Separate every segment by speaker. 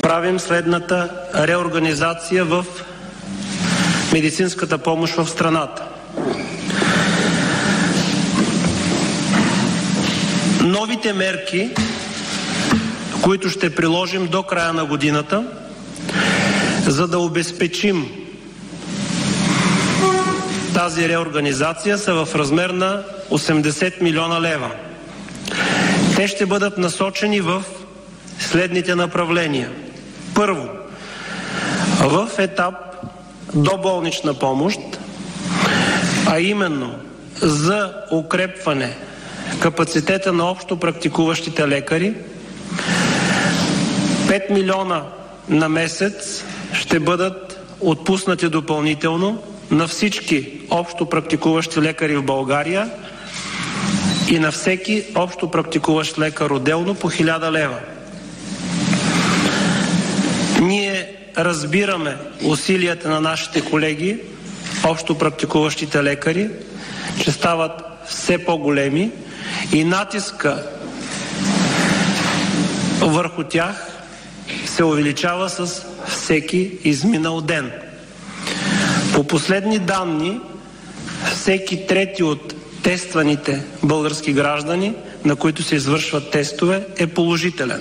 Speaker 1: правим следната реорганизация в медицинската помощ в страната. Новите мерки, които ще приложим до края на годината, за да обезпечим тази реорганизация, са в размер на 80 милиона лева. Те ще бъдат насочени в следните направления. Първо, в етап доболнична помощ, а именно за укрепване капацитета на общо практикуващите лекари, 5 милиона на месец ще бъдат отпуснати допълнително на всички общо практикуващи лекари в България и на всеки общо практикуващ лекар отделно по 1000 лева. Ние разбираме усилията на нашите колеги, общо практикуващите лекари, че стават все по-големи и натиска върху тях се увеличава с всеки изминал ден. По последни данни, всеки трети от тестваните български граждани, на които се извършват тестове, е положителен.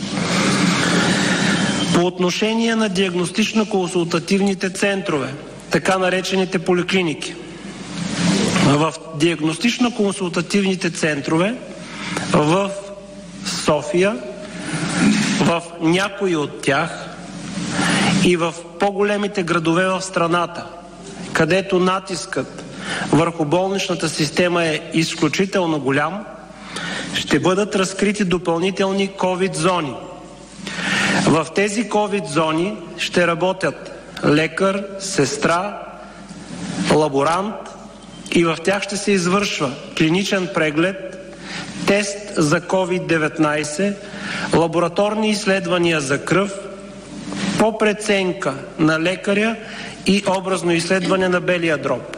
Speaker 1: По отношение на диагностично-консултативните центрове, така наречените поликлиники, в диагностично-консултативните центрове в София, в някои от тях и в по-големите градове в страната, където натискът върху болничната система е изключително голям, ще бъдат разкрити допълнителни COVID зони. В тези COVID зони ще работят лекар, сестра, лаборант и в тях ще се извършва клиничен преглед, тест за COVID-19, лабораторни изследвания за кръв, по преценка на лекаря и образно изследване на белия дроб.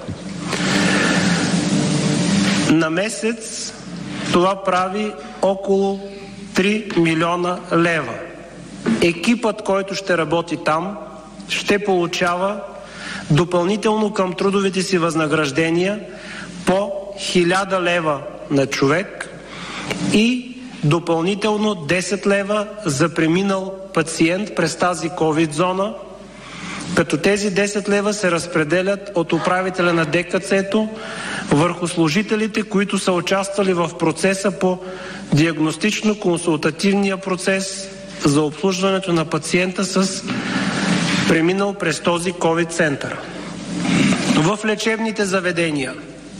Speaker 1: На месец това прави около 3 милиона лева. Екипът, който ще работи там, ще получава допълнително към трудовите си възнаграждения по 1000 лева на човек и допълнително 10 лева за преминал пациент през тази COVID зона, като тези 10 лева се разпределят от управителя на ДКЦ-то върху служителите, които са участвали в процеса по диагностично-консултативния процес за обслужването на пациента с преминал през този COVID център. В лечебните заведения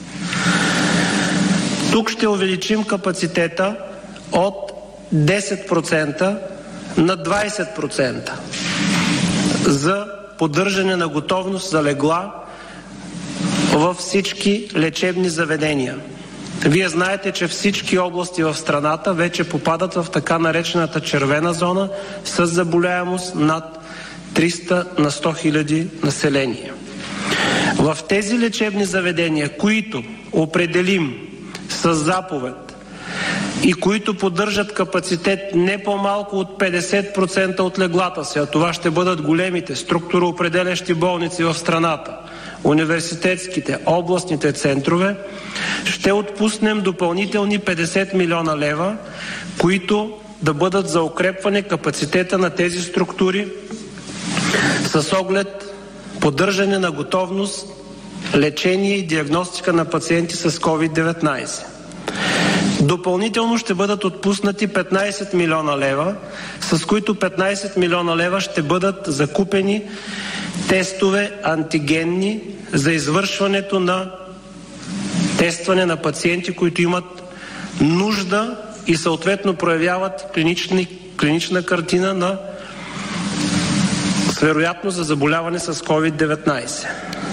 Speaker 1: тук ще увеличим капацитета от 10% на 20% за поддържане на готовност за легла във всички лечебни заведения. Вие знаете, че всички области в страната вече попадат в така наречената червена зона с заболяемост над 300 на 100 хиляди население. В тези лечебни заведения, които определим с заповед и които поддържат капацитет не по-малко от 50% от леглата си, а това ще бъдат големите структуроопределящи болници в страната, университетските, областните центрове, ще отпуснем допълнителни 50 милиона лева, които да бъдат за укрепване капацитета на тези структури с оглед поддържане на готовност, лечение и диагностика на пациенти с COVID-19. Допълнително ще бъдат отпуснати 15 милиона лева, с които 15 милиона лева ще бъдат закупени тестове антигенни за извършването на тестване на пациенти, които имат нужда и съответно проявяват клинична картина на вероятност за заболяване с COVID-19.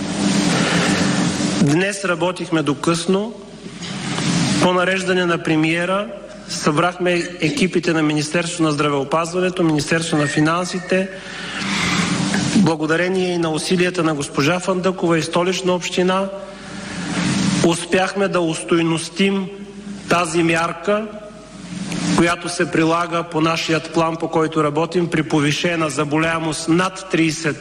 Speaker 1: Днес работихме до късно. По нареждане на премиера събрахме екипите на Министерството на здравеопазването, Министерството на финансите. Благодарение и на усилията на госпожа Фандъкова и Столична община успяхме да устойностим тази мярка, която се прилага по нашият план, по който работим, при повишена заболяемост над 300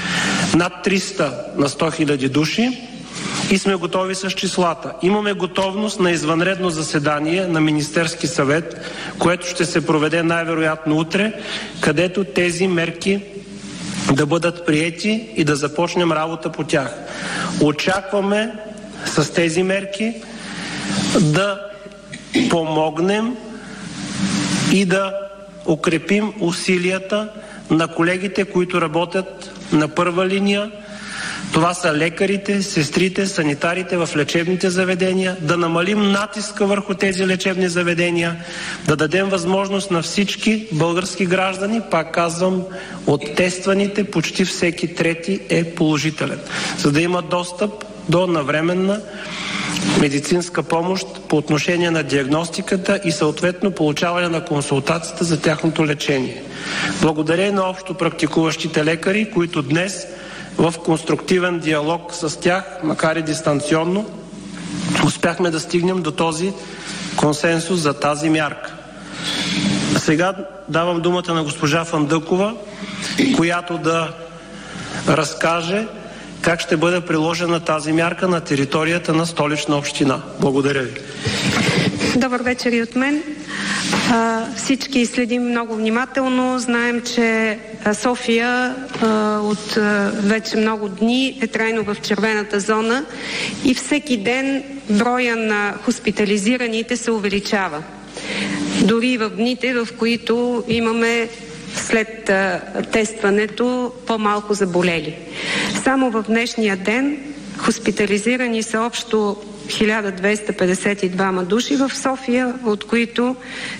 Speaker 1: на 100 000 души, и сме готови с числата. Имаме готовност на извънредно заседание на Министерски съвет, което ще се проведе най-вероятно утре, където тези мерки да бъдат приети и да започнем работа по тях. Очакваме с тези мерки да помогнем и да укрепим усилията на колегите, които работят на първа линия. Това са лекарите, сестрите, санитарите в лечебните заведения, да намалим натиска върху тези лечебни заведения, да дадем възможност на всички български граждани, пак казвам, от тестваните почти всеки трети е положителен, за да има достъп до навременна медицинска помощ по отношение на диагностиката и съответно получаване на консултацията за тяхното лечение. Благодаря и на общо практикуващите лекари, които днес в конструктивен диалог с тях, макар и дистанционно, успяхме да стигнем до този консенсус за тази мярка. Сега давам думата на госпожа Фандъкова, която да разкаже как ще бъде приложена тази мярка на територията на Столична община. Благодаря ви.
Speaker 2: Добър вечер и от мен. Всички следим много внимателно. Знаем, че София от вече много дни е трайно в червената зона и всеки ден броя на хоспитализираните се увеличава. Дори в дните, в които имаме след тестването по-малко заболели. Само в днешния ден хоспитализирани са общо 1252 души в София, от които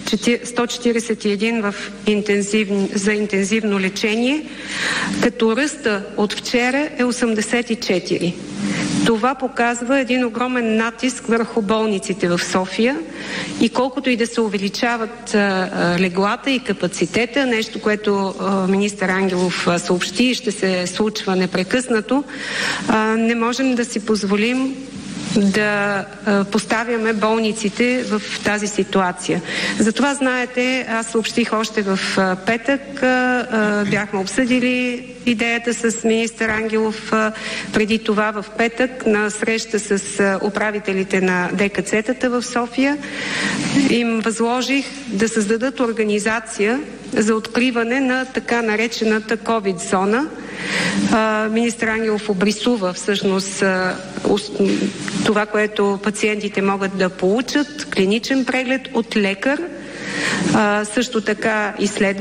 Speaker 2: 141 за интензивно лечение, като ръста от вчера е 84. Това показва един огромен натиск върху болниците в София и колкото и да се увеличават леглата и капацитета, нещо, което министър Ангелов съобщи и ще се случва непрекъснато, не можем да си позволим да поставяме болниците в тази ситуация. Затова, знаете, аз съобщих още в петък, бяхме обсъдили идеята с министър Ангелов преди това в петък на среща с управителите на ДКЦ-тата в София. Им възложих да създадат организация за откриване на така наречената COVID-зона. Министър Ангелов обрисува всъщност това, което пациентите могат да получат, клиничен преглед от лекар, също така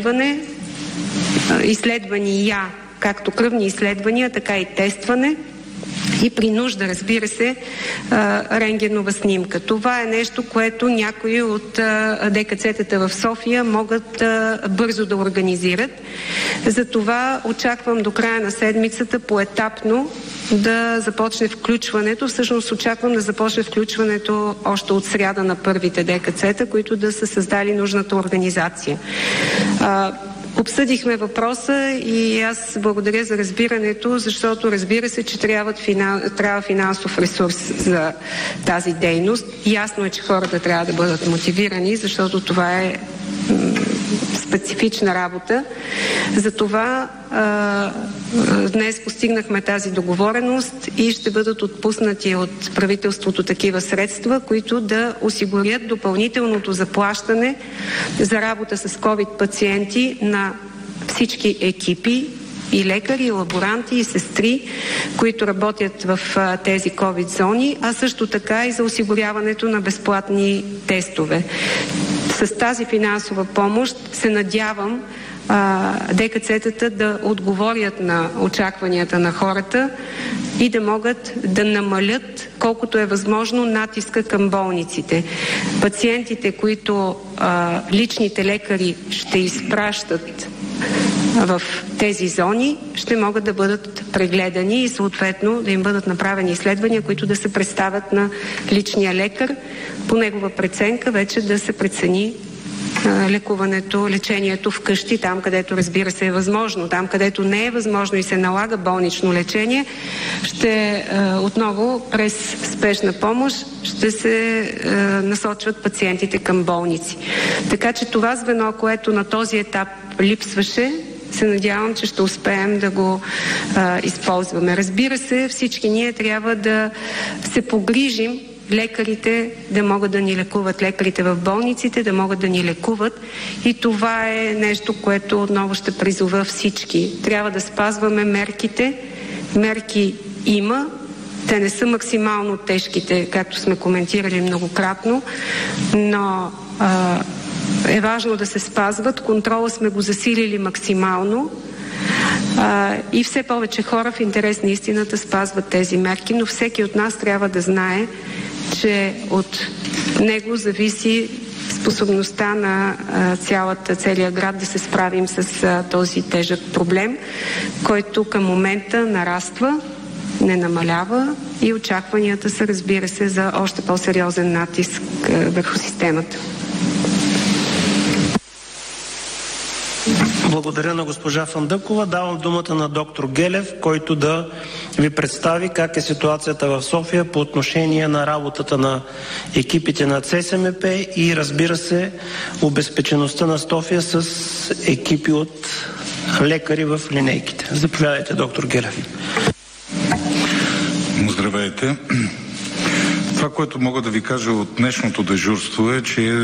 Speaker 2: изследвания, както кръвни изследвания, така и тестване и при нужда, разбира се, рентгенова снимка. Това е нещо, което някои от ДКЦ-тата в София могат бързо да организират. Затова очаквам до края на седмицата поетапно да започне включването. Всъщност очаквам да започне включването още от сряда на първите ДКЦ-та, които да са създали нужната организация. Обсъдихме въпроса и аз благодаря за разбирането, защото разбира се, че трябва финансов ресурс за тази дейност. Ясно е, че хората трябва да бъдат мотивирани, защото това е специфична работа. Затова днес постигнахме тази договореност и ще бъдат отпуснати от правителството такива средства, които да осигурят допълнителното заплащане за работа с COVID пациенти на всички екипи, и лекари, и лаборанти, и сестри, които работят в тези COVID зони, а също така и за осигуряването на безплатни тестове. С тази финансова помощ се надявам ДКЦ-тата да отговорят на очакванията на хората и да могат да намалят колкото е възможно натиска към болниците. Пациентите, които личните лекари ще изпращат в тези зони, ще могат да бъдат прегледани и съответно да им бъдат направени изследвания, които да се представят на личния лекар. По негова преценка вече да се прецени лечението вкъщи, там където разбира се е възможно. Там където не е възможно и се налага болнично лечение, ще отново през спешна помощ ще се насочват пациентите към болници. Така че това звено, което на този етап липсваше, се надявам, че ще успеем да го използваме. Разбира се, всички ние трябва да се погрижим лекарите да могат да ни лекуват, лекарите в болниците да могат да ни лекуват, и това е нещо, което отново ще призова всички. Трябва да спазваме мерките. Мерки има. Те не са максимално тежките, както сме коментирали многократно, но е важно да се спазват. Контрола сме го засилили максимално и все повече хора в интерес на истината спазват тези мерки, но всеки от нас трябва да знае, че от него зависи способността на целия град да се справим с този тежък проблем, който към момента нараства, не намалява, и очакванията са, разбира се, за още по-сериозен натиск върху системата.
Speaker 1: Благодаря на госпожа Фандъкова. Давам думата на доктор Гелев, който да ви представи как е ситуацията в София по отношение на работата на екипите на ЦСМП и, разбира се, обезпечеността на София с екипи от лекари в линейките. Заповядайте, доктор Гелев.
Speaker 3: Здравейте. Това, което мога да ви кажа от днешното дежурство е, че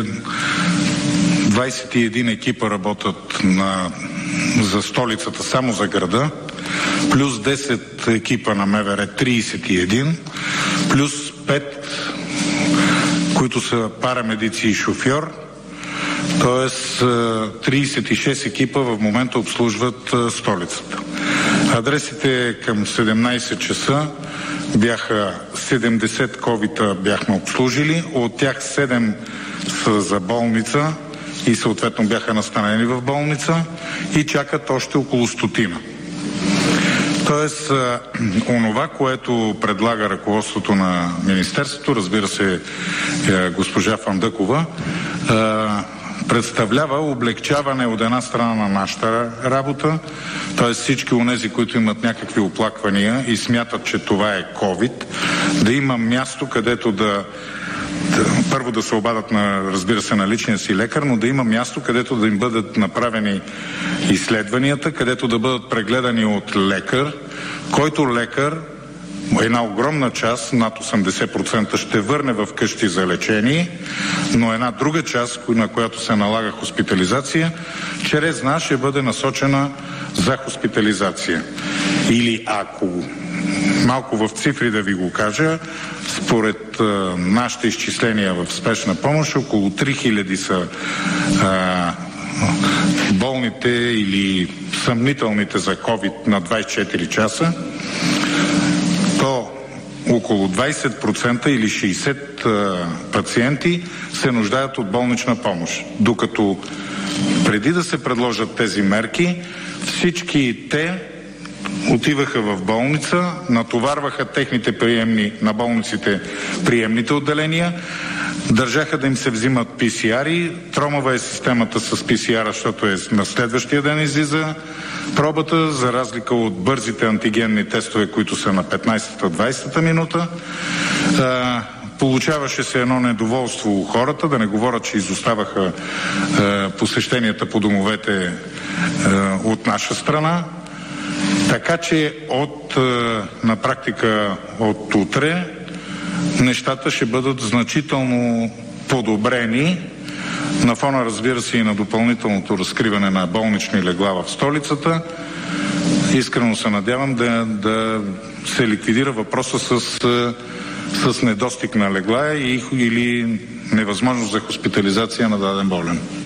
Speaker 3: 21 екипа работят за столицата, само за града, плюс 10 екипа на МВР, 31, плюс 5, които са парамедици и шофьор, т.е. 36 екипа в момента обслужват столицата. Адресите към 17 часа бяха 70 ковида бяхме обслужили, от тях 7 са за болница и съответно бяха настанени в болница и чакат още около 100. Тоест, онова, което предлага ръководството на Министерството, разбира се, госпожа Фандъкова, представлява облегчаване от една страна на нашата работа, т.е. всички онези, които имат някакви оплаквания и смятат, че това е COVID, да има място, където първо да се обадят разбира се, на личния си лекар, но да има място, където да им бъдат направени изследванията, където да бъдат прегледани от лекар, който лекар, една огромна част, над 80%, ще върне в къщи за лечение, но една друга част, на която се налага хоспитализация, чрез нас ще бъде насочена за хоспитализация. Или ако малко в цифри да ви го кажа, според нашите изчисления в спешна помощ, около 3000 са болните или съмнителните за COVID на 24 часа, то около 20% или 60 пациенти се нуждаят от болнична помощ. Докато преди да се предложат тези мерки, всички те отиваха в болница, натоварваха техните приемни на болниците, приемните отделения, държаха да им се взимат PCR-и, тромава е системата с PCR, защото на следващия ден излиза пробата, за разлика от бързите антигенни тестове, които са на 15-20 минута. Получаваше се едно недоволство у хората, да не говоря, че изоставаха посещенията по домовете от наша страна. Така че на практика от утре нещата ще бъдат значително подобрени на фона, разбира се, и на допълнителното разкриване на болнични легла в столицата. Искрено се надявам да се ликвидира въпроса с недостиг на легла или невъзможност за хоспитализация на даден болен.